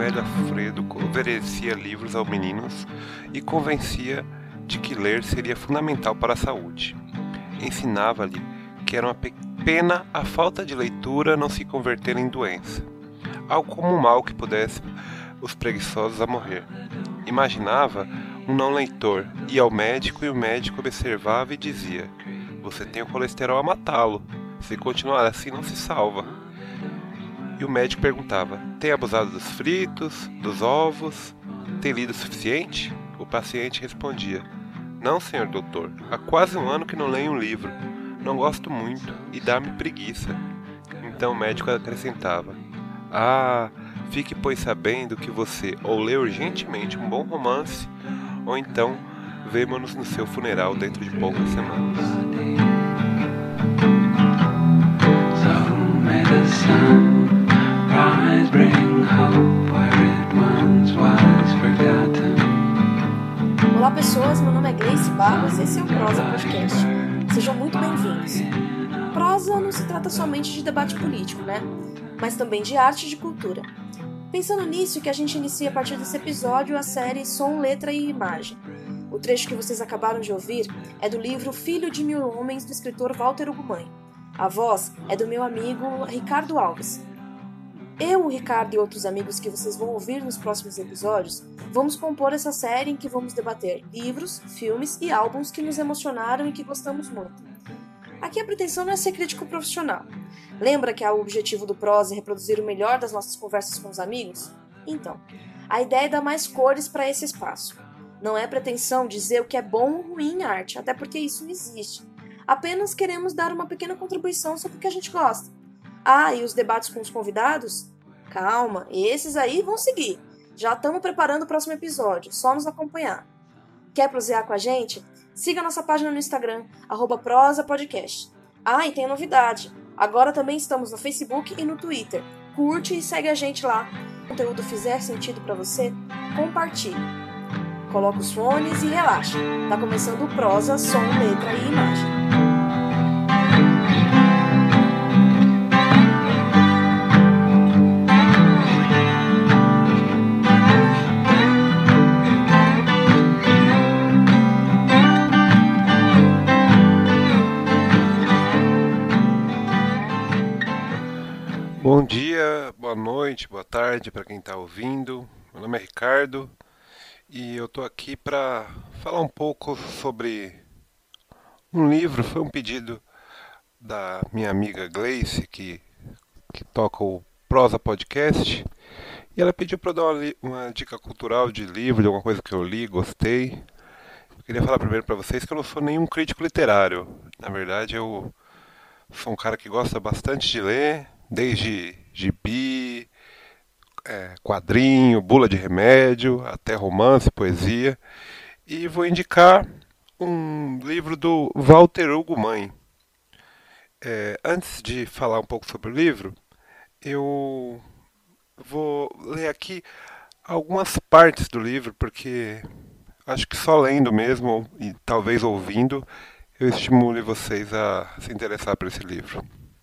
velho Alfredo oferecia livros aos meninos e convencia de que ler seria fundamental para a saúde. Ensinava-lhe que era uma pena a falta de leitura não se converter em doença, algo como um mal que pudesse os preguiçosos a morrer. Imaginava um não leitor, ia ao médico e o médico observava e dizia: "Você tem o colesterol a matá-lo, se continuar assim não se salva." E o médico perguntava: "Tem abusado dos fritos, dos ovos? Tem lido o suficiente?" O paciente respondia: "Não, senhor doutor, há quase um ano que não leio um livro. Não gosto muito e dá-me preguiça." Então o médico acrescentava: "Ah, fique pois sabendo que você ou lê urgentemente um bom romance, ou então vemo-nos no seu funeral dentro de poucas semanas." Olá pessoas, meu nome é Gleice Barros e esse é o Prosa Podcast. Sejam muito bem-vindos. Prosa não se trata somente de debate político, né? Mas também de arte e de cultura. Pensando nisso, que a gente inicia a partir desse episódio a série Som, Letra e Imagem. O trecho que vocês acabaram de ouvir é do livro Filho de Mil Homens, do escritor Walter Ugumãe. A voz é do meu amigo Ricardo Alves. Eu, o Ricardo e outros amigos que vocês vão ouvir nos próximos episódios, vamos compor essa série em que vamos debater livros, filmes e álbuns que nos emocionaram e que gostamos muito. Aqui a pretensão não é ser crítico profissional. Lembra que o objetivo do Prosa é reproduzir o melhor das nossas conversas com os amigos? Então, a ideia é dar mais cores para esse espaço. Não é pretensão dizer o que é bom ou ruim em arte, até porque isso não existe. Apenas queremos dar uma pequena contribuição sobre o que a gente gosta. Ah, e os debates com os convidados? Calma, esses aí vão seguir. Já estamos preparando o próximo episódio, só nos acompanhar. Quer prosear com a gente? Siga nossa página no Instagram, @prosapodcast. Ah, e tem novidade. Agora também estamos no Facebook e no Twitter. Curte e segue a gente lá. Se o conteúdo fizer sentido para você, compartilhe. Coloca os fones e relaxa. Tá começando o Prosa, Som, Letra e Imagem. Bom dia, boa noite, boa tarde para quem está ouvindo. Meu nome é Ricardo e eu estou aqui para falar um pouco sobre um livro. Foi um pedido da minha amiga Gleice, que toca o Prosa Podcast, e ela pediu para eu dar uma dica cultural de livro, de alguma coisa que eu li, gostei. Eu queria falar primeiro para vocês que eu não sou nenhum crítico literário. Na verdade, eu sou um cara que gosta bastante de ler, desde gibi, quadrinho, bula de remédio, até romance, poesia. E vou indicar um livro do Walter Ugumãe. Antes de falar um pouco sobre o livro, eu vou ler aqui algumas partes do livro, porque acho que só lendo mesmo, e talvez ouvindo, eu estimule vocês a se interessar por esse livro.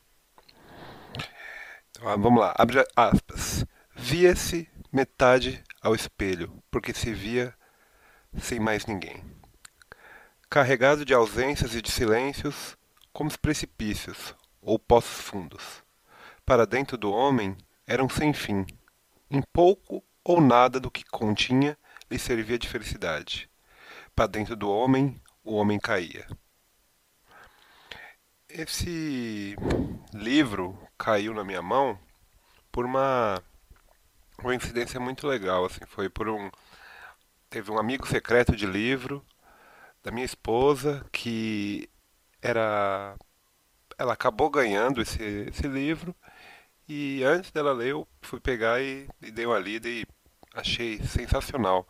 Então, vamos lá, abre aspas. Via-se metade ao espelho, porque se via sem mais ninguém. Carregado de ausências e de silêncios, como os precipícios ou poços fundos. Para dentro do homem eram sem fim. Em pouco ou nada do que continha lhe servia de felicidade. Para dentro do homem, o homem caía. Esse livro caiu na minha mão por uma coincidência muito legal, assim, teve um amigo secreto de livro da minha esposa que era ela acabou ganhando esse livro, e antes dela ler eu fui pegar e dei uma lida e achei sensacional.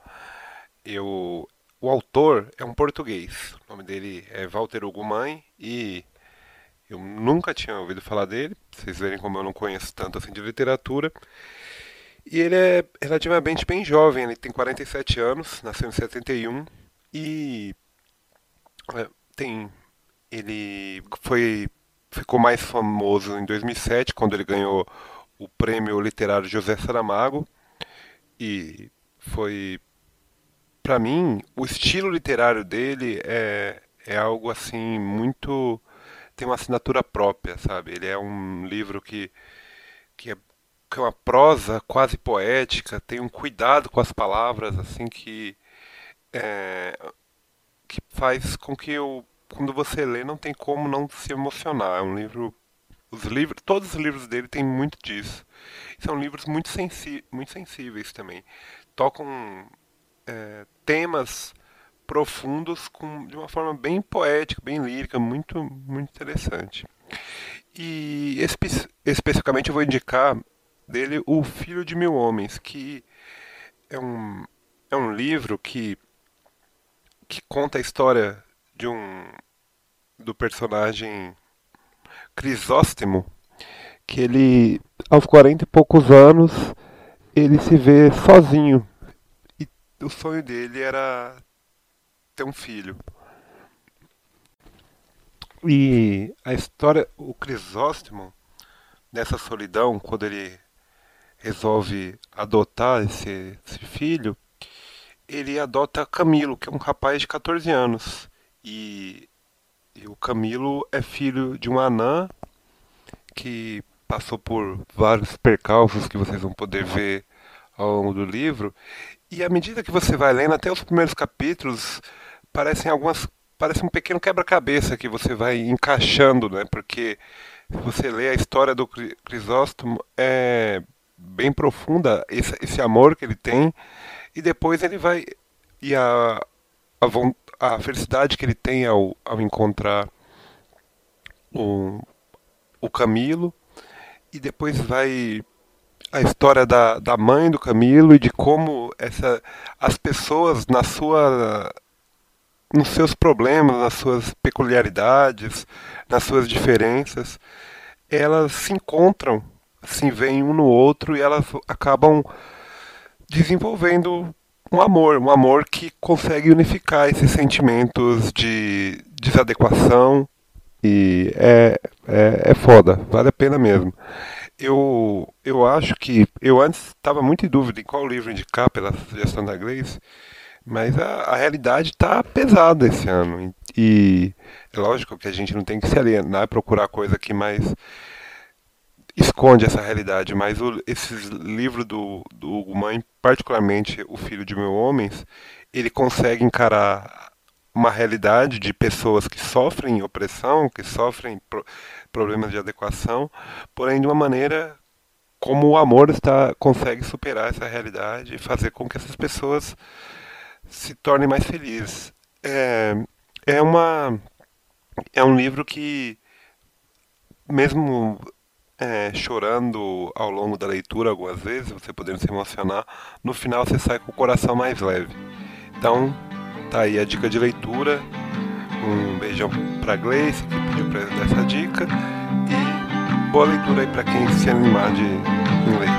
O autor é um português, o nome dele é Walter Ugumãe, e eu nunca tinha ouvido falar dele. Pra vocês verem como eu não conheço tanto assim de literatura. E ele é relativamente bem jovem, ele tem 47 anos, nasceu em 71 e é, tem ele ficou mais famoso em 2007, quando ele ganhou o prêmio literário José Saramago. E foi, para mim, o estilo literário dele é algo assim muito, tem uma assinatura própria, sabe? Ele é um livro que é, que é uma prosa quase poética, tem um cuidado com as palavras assim que faz com que quando você lê, não tem como não se emocionar. É um livro, todos os livros dele têm muito disso. São livros muito sensíveis também. Tocam temas profundos de uma forma bem poética, bem lírica, muito interessante. E especificamente eu vou indicar dele O Filho de Mil Homens, que é um, é um livro que conta a história de do personagem Crisóstomo, que ele, aos 40 e poucos anos, ele se vê sozinho. E o sonho dele era ter um filho. E a história, o Crisóstomo, nessa solidão, quando ele resolve adotar esse filho, ele adota Camilo, que é um rapaz de 14 anos. E o Camilo é filho de uma anã que passou por vários percalços que vocês vão poder ver ao longo do livro. E à medida que você vai lendo, até os primeiros capítulos, parecem algumas. Parece um pequeno quebra-cabeça que você vai encaixando, né? Porque se você lê a história do Crisóstomo, é bem profunda esse amor que ele tem, e depois ele vai. E a felicidade que ele tem ao encontrar o, o Camilo, e depois vai a história da mãe do Camilo e de como as pessoas nos seus problemas, nas suas peculiaridades, nas suas diferenças, elas se encontram, se veem um no outro e elas acabam desenvolvendo um amor que consegue unificar esses sentimentos de desadequação e é foda, vale a pena mesmo. Eu acho que eu antes estava muito em dúvida em qual livro indicar pela sugestão da Grace, mas a realidade está pesada esse ano. E é lógico que a gente não tem que se alienar e procurar coisa que mais esconde essa realidade, mas esse livro do Hugo Mãe, particularmente O Filho de Mil Homens, ele consegue encarar uma realidade de pessoas que sofrem opressão, que sofrem problemas de adequação, porém de uma maneira como o amor consegue superar essa realidade e fazer com que essas pessoas se tornem mais felizes. É uma é um livro que mesmo chorando ao longo da leitura algumas vezes, você podendo se emocionar, no final você sai com o coração mais leve. Então, tá aí a dica de leitura. Um beijão pra Gleice, que pediu pra eu dar essa dica. E boa leitura aí pra quem se animar em ler.